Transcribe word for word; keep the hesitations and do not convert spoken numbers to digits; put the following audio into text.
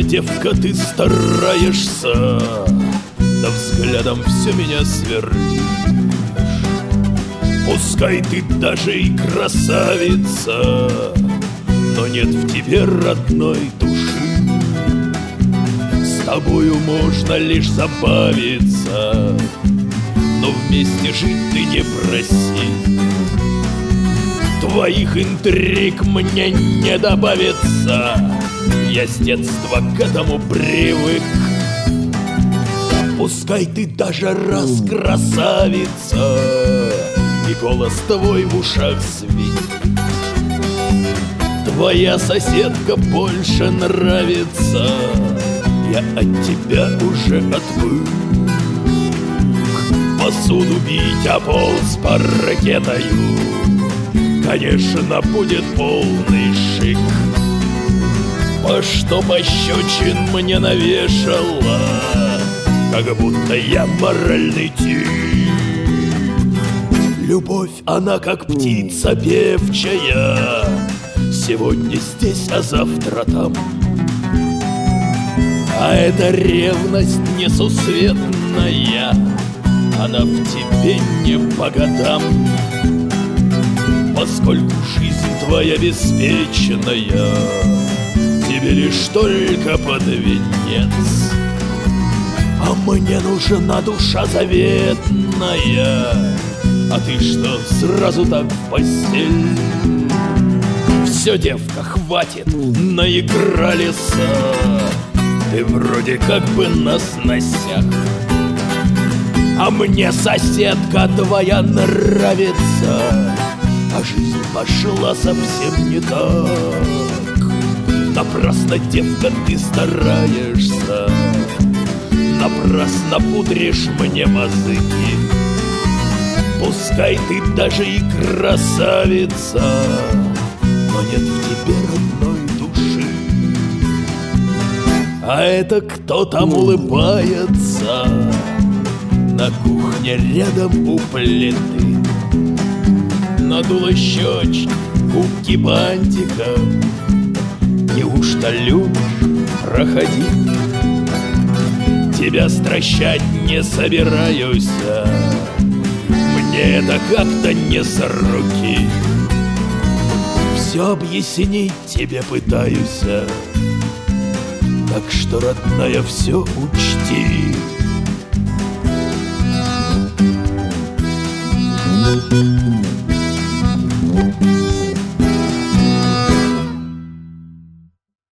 напрасно, девка, ты стараешься, да взглядом все меня свернешь. Пускай ты даже и красавица, но нет в тебе родной души. С тобою можно лишь забавиться, но вместе жить ты не проси. Твоих интриг мне не добавится, я с детства к этому привык. Пускай ты даже раз красавица, и голос твой в ушах звенит. Твоя соседка больше нравится, я от тебя уже отвык. Посуду бить, а пол с паркетою, конечно, будет полный шик. По что пощечин мне навешала, как будто я моральный тип. Любовь, она как птица певчая, сегодня здесь, а завтра там. А эта ревность несусветная, она в тебе не по годам. Поскольку жизнь твоя беспечная, тебе лишь только под венец. А мне нужна душа заветная, а ты что, сразу так в постель? Все, девка, хватит, наигрались. Ты вроде как бы на сносях, а мне соседка твоя нравится, а жизнь пошла совсем не так. Напрасно, девка, ты стараешься, напрасно пудришь мне мозги. Пускай ты даже и красавица, но нет в тебе родной души. А это кто там улыбается на кухне рядом у плиты? Надула щечки, губки бантиком. Неужто любишь? Проходи. Тебя стращать не собираюсь, мне это как-то не с руки. Все объяснить тебе пытаюсь, так что, родная, все учти. Thank you.